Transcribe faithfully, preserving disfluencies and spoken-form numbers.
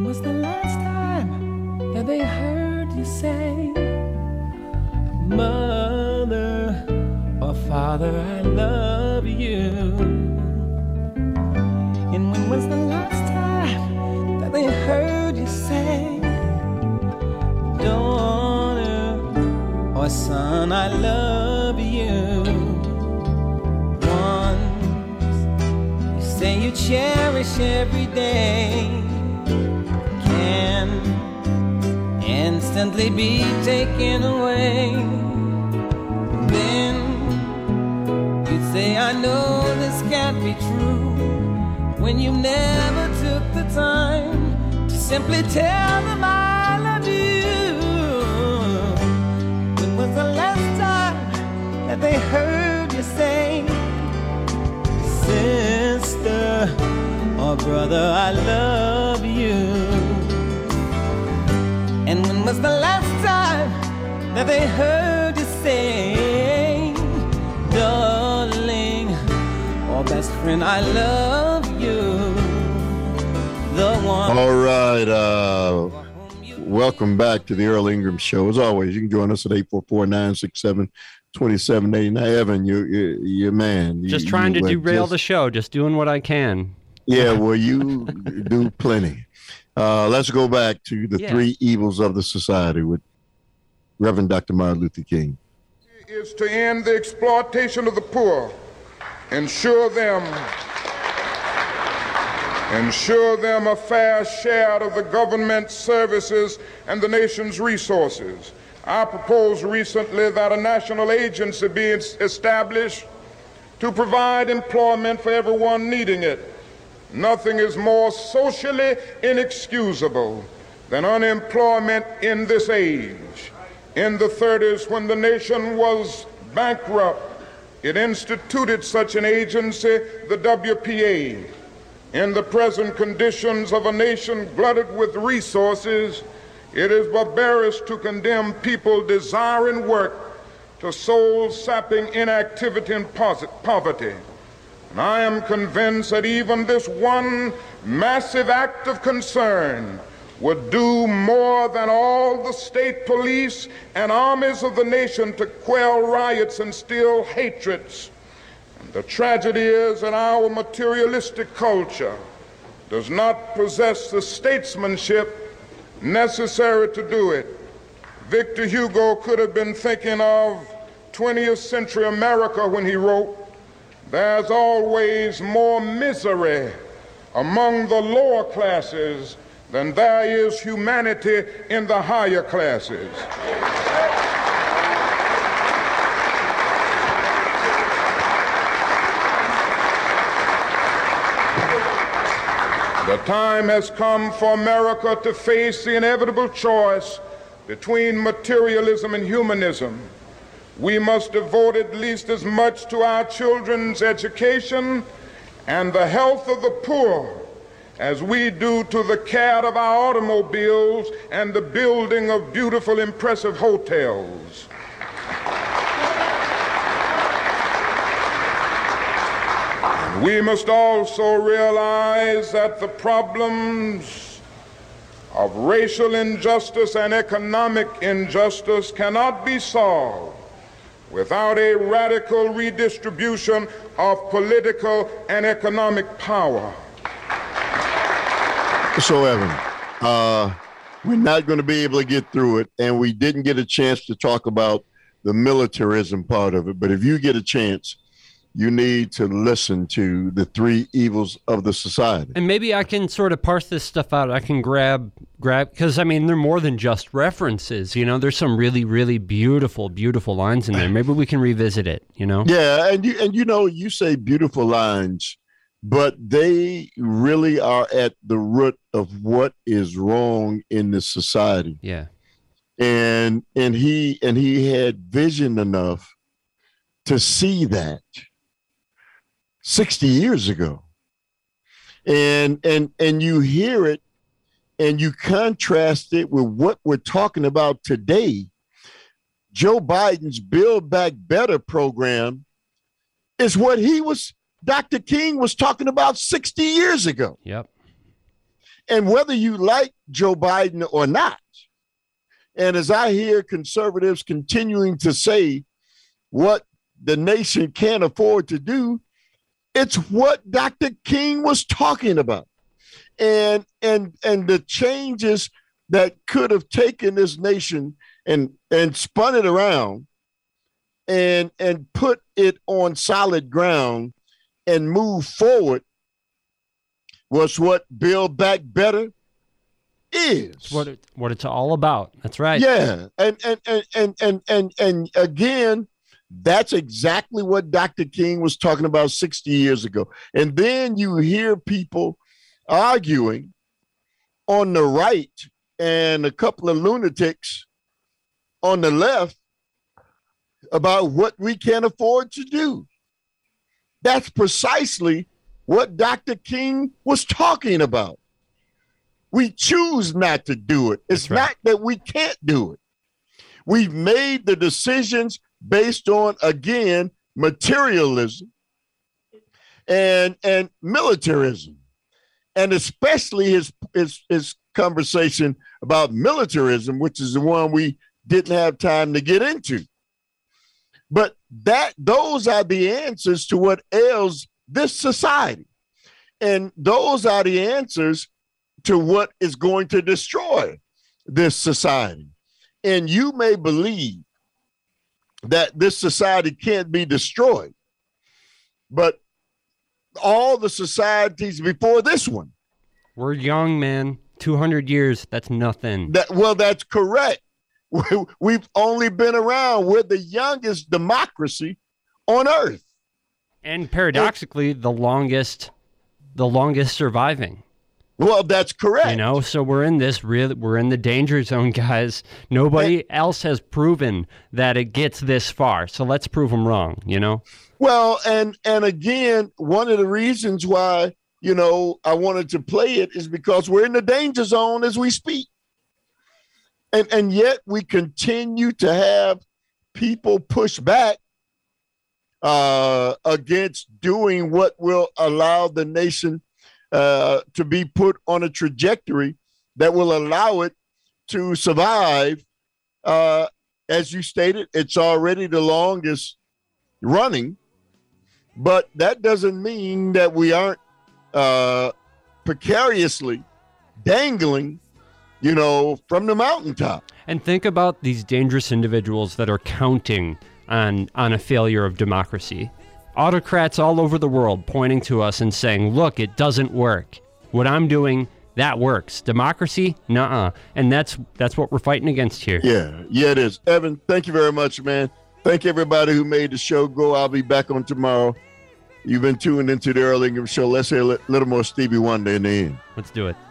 was the last time that they heard you say, Mother or Father, I love you? And when was the last time that they heard you say, Daughter or son, I love you? Ones you say you cherish every day can instantly be taken away. Then you'd say, I know this can't be true, when you never took the time to simply tell them I love you. When was the last time that they heard you say, Sister or brother, I love you? And when was the last time that they heard you say, Darling or best friend, I love you? The one. All right. Uh, welcome back to the Earl Ingram Show. As always, you can join us at eight four four, nine six seven, two seven eight nine. Evan, you're, you're, you're man. You, just trying to derail just, the show, just doing what I can. Yeah, well, you do plenty. Uh, let's go back to the yeah. three evils of the society with Reverend Doctor Martin Luther King. Is to end the exploitation of the poor, ensure them, ensure them a fair share of the government services and the nation's resources. I proposed recently that a national agency be established to provide employment for everyone needing it. Nothing is more socially inexcusable than unemployment in this age. In the thirties, when the nation was bankrupt, it instituted such an agency, the W P A. In the present conditions of a nation glutted with resources, it is barbarous to condemn people desiring work to soul-sapping inactivity and poverty. And I am convinced that even this one massive act of concern would do more than all the state police and armies of the nation to quell riots and still hatreds. And the tragedy is that our materialistic culture does not possess the statesmanship necessary to do it. Victor Hugo could have been thinking of twentieth century America when he wrote, "There's always more misery among the lower classes than there is humanity in the higher classes." The time has come for America to face the inevitable choice between materialism and humanism. We must devote at least as much to our children's education and the health of the poor as we do to the care of our automobiles and the building of beautiful, impressive hotels. We must also realize that the problems of racial injustice and economic injustice cannot be solved without a radical redistribution of political and economic power. So, Evan, uh, we're not going to be able to get through it, and we didn't get a chance to talk about the militarism part of it. But if you get a chance, you need to listen to the three evils of the society. And maybe I can sort of parse this stuff out. I can grab, grab, because I mean, they're more than just references. You know, there's some really, really beautiful, beautiful lines in there. Maybe we can revisit it, you know? Yeah. And you, and you know, you say beautiful lines, but they really are at the root of what is wrong in this society. Yeah. And, and he, and he had vision enough to see that sixty years ago. And, and, and you hear it and you contrast it with what we're talking about today. Joe Biden's Build Back Better program is what he was, Doctor King was talking about sixty years ago. Yep. And whether you like Joe Biden or not, and as I hear conservatives continuing to say what the nation can't afford to do, it's what Doctor King was talking about. And and and the changes that could have taken this nation and and spun it around and and put it on solid ground and move forward was what Build Back Better is. It's what it, what it's all about. That's right. Yeah. And and and and and and, and again, that's exactly what Doctor King was talking about sixty years ago. And then you hear people arguing on the right and a couple of lunatics on the left about what we can't afford to do. That's precisely what Doctor King was talking about. We choose not to do it. It's right. not that we can't do it. We've made the decisions based on, again, materialism and, and militarism. And especially his, his, his conversation about militarism, which is the one we didn't have time to get into. But that those are the answers to what ails this society. And those are the answers to what is going to destroy this society. And you may believe that this society can't be destroyed, but all the societies before this one. We're young, man. two hundred years, that's nothing. That, well, that's correct. We've only been around. We're the youngest democracy on earth. And paradoxically, the longest, the longest surviving. Well, that's correct. You know, so we're in this real, we're in the danger zone, guys. Nobody and, else has proven that it gets this far. So let's prove them wrong, you know? Well, and and again, one of the reasons why, you know, I wanted to play it is because we're in the danger zone as we speak. And and yet we continue to have people push back uh, against doing what will allow the nation uh, to be put on a trajectory that will allow it to survive. Uh, as you stated, it's already the longest running, but that doesn't mean that we aren't uh, precariously dangling, you know, from the mountaintop. And think about these dangerous individuals that are counting on on a failure of democracy. Autocrats all over the world pointing to us and saying, look, it doesn't work. What I'm doing, that works. Democracy? Nuh-uh. And that's that's what we're fighting against here. Yeah, yeah, it is. Evan, thank you very much, man. Thank everybody who made the show go. I'll be back on tomorrow. You've been tuned into the Earl Ingham Show. Let's hear a little more Stevie Wonder in the end. Let's do it.